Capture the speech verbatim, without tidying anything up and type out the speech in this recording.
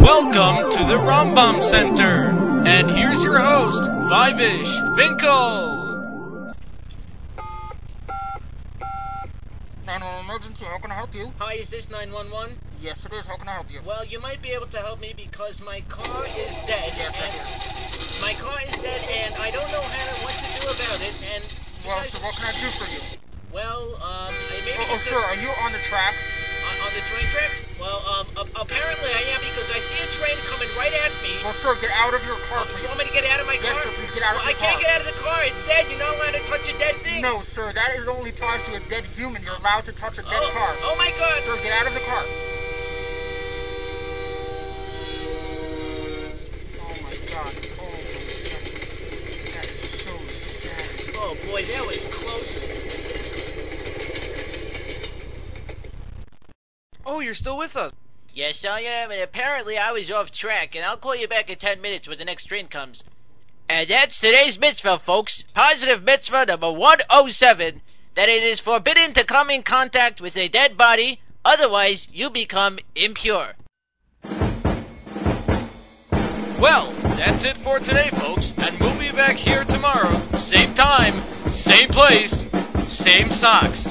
Welcome to the Rombom Center, and here's your host, Vivish Finkel. nine one one emergency, how can I help you? Hi, is this nine one one? Yes, it is. How can I help you? Well, you might be able to help me because my car is dead. Yes, I and do. My car is dead, and I don't know how to, what to do about it. And Well, besides- so what can I do for you? Well, um, I maybe Oh, oh you sir, could- are you on the track? on, on the train tracks? Well, um, a- apparently I am because I see a train coming right at me. Well, sir, get out of your car, Oh, please. you want me to get out of my Yes, car? sir, please get out of well, your I can't car. get out of the car. It's dead. You're not allowed to touch a dead thing. No, sir, that is only applies to a dead human. You're allowed to touch a dead oh, car. Oh my God. Sir, get out of the car. Oh my God. Oh my God. That is so sad. Oh boy, that was close. Oh, you're still with us. Yes, I am, and apparently I was off track, and I'll call you back in ten minutes when the next train comes. And that's today's mitzvah, folks. Positive mitzvah number one oh seven, that it is forbidden to come in contact with a dead body, otherwise you become impure. Well, that's it for today, folks, and we'll be back here tomorrow. Same time, same place, same socks.